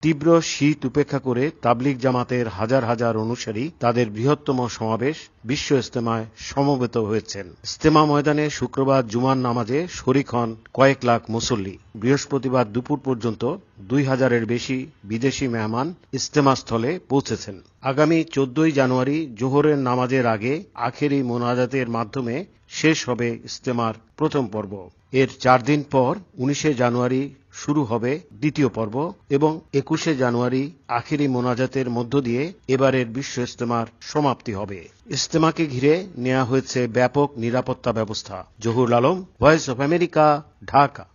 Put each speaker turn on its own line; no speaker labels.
তীব্র শীত উপেক্ষা করে তাবলিগ জামাতের হাজার হাজার অনুসারী তাদের বৃহত্তম সমাবেশ বিশ্ব ইজতেমায় সমবেত হয়েছেন। ইজতেমা ময়দানে শুক্রবার জুমার নামাজে শরিক হন কয়েক লাখ মুসল্লি। বৃহস্পতিবার দুপুর পর্যন্ত ২,০০০-এর বেশি বিদেশি মেহমান ইজতেমাস্থলে পৌঁছেছেন। আগামী ১৪ জানুয়ারি জোহরের নামাজের আগে আখেরি মোনাজাতের মাধ্যমে শেষ হবে ইজতেমার প্রথম পর্ব। এর ৪ দিন পর ১৯ জানুয়ারি শুরু হবে দ্বিতীয় পর্ব এবং ২১ জানুয়ারি আখেরি মোনাজাতের মধ্য দিয়ে এবারের বিশ্ব ইজতেমার সমাপ্তি হবে। ইজতেমাকে ঘিরে নেওয়া হয়েছে ব্যাপক নিরাপত্তা ব্যবস্থা। Zahurul Alam, voice of America, Dhaka.